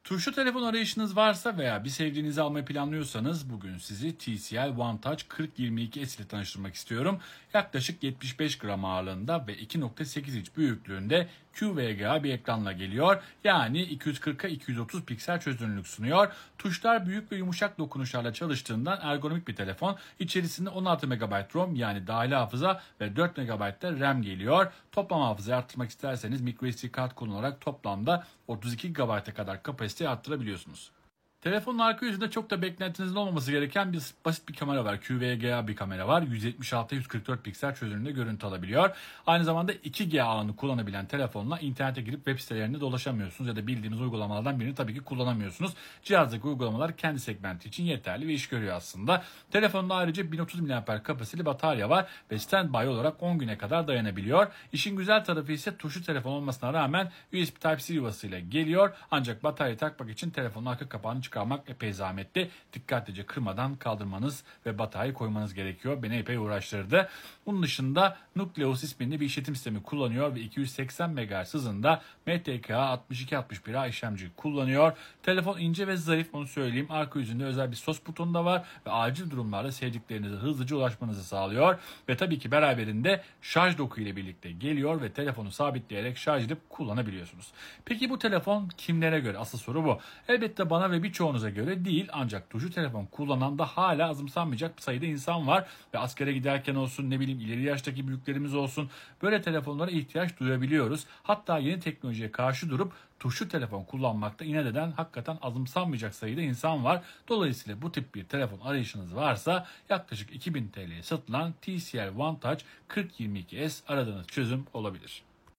Tuşlu telefon arayışınız varsa veya bir sevdiğinizi almayı planlıyorsanız bugün sizi TCL One Touch 4022S ile tanıştırmak istiyorum. Yaklaşık 75 gram ağırlığında ve 2.8 inç büyüklüğünde QVGA bir ekranla geliyor. Yani 240'a 230 piksel çözünürlük sunuyor. Tuşlar büyük ve yumuşak dokunuşlarla çalıştığından ergonomik bir telefon. İçerisinde 16 MB ROM yani dahili hafıza ve 4 MB de RAM geliyor. Toplam hafızayı arttırmak isterseniz microSD kart kullanarak toplamda 32 GB'a kadar kapasiteyi arttırabiliyorsunuz. Telefonun arka yüzünde çok da beklentinizin olmaması gereken basit bir kamera var. QVGA bir kamera var. 176-144 piksel çözünürlüğünde görüntü alabiliyor. Aynı zamanda 2G ağını kullanabilen telefonla internete girip web sitelerinde dolaşamıyorsunuz ya da bildiğimiz uygulamalardan birini tabii ki kullanamıyorsunuz. Cihazdaki uygulamalar kendi segmenti için yeterli ve iş görüyor aslında. Telefonda ayrıca 1030 mAh kapasiteli batarya var ve standby olarak 10 güne kadar dayanabiliyor. İşin güzel tarafı ise tuşlu telefon olmasına rağmen USB Type-C yuvasıyla geliyor. Ancak bataryayı takmak için telefonun arka kapağını çıkarmak epey zahmetli. Dikkatlice kırmadan kaldırmanız ve bataryayı koymanız gerekiyor. Beni epey uğraştırdı. Bunun dışında Nucleus isminde bir işletim sistemi kullanıyor ve 280 MHz hızında MTK 6261A işlemci kullanıyor. Telefon ince ve zarif, onu söyleyeyim. Arka yüzünde özel bir sos butonu da var ve acil durumlarda sevdiklerinize hızlıca ulaşmanızı sağlıyor. Ve tabii ki beraberinde şarj doku ile birlikte geliyor ve telefonu sabitleyerek şarj edip kullanabiliyorsunuz. Peki bu telefon kimlere göre? Asıl soru bu. Elbette bana ve birçoğunuza göre değil, ancak tuşlu telefon kullanan da hala azımsanmayacak bir sayıda insan var ve askere giderken olsun, ne bileyim ileri yaştaki büyüklerimiz olsun, böyle telefonlara ihtiyaç duyabiliyoruz. Hatta yeni teknolojiye karşı durup tuşlu telefon kullanmakta inat eden hakikaten azımsanmayacak sayıda insan var. Dolayısıyla bu tip bir telefon arayışınız varsa yaklaşık 2000 TL'ye satılan TCL One Touch 4022S aradığınız çözüm olabilir.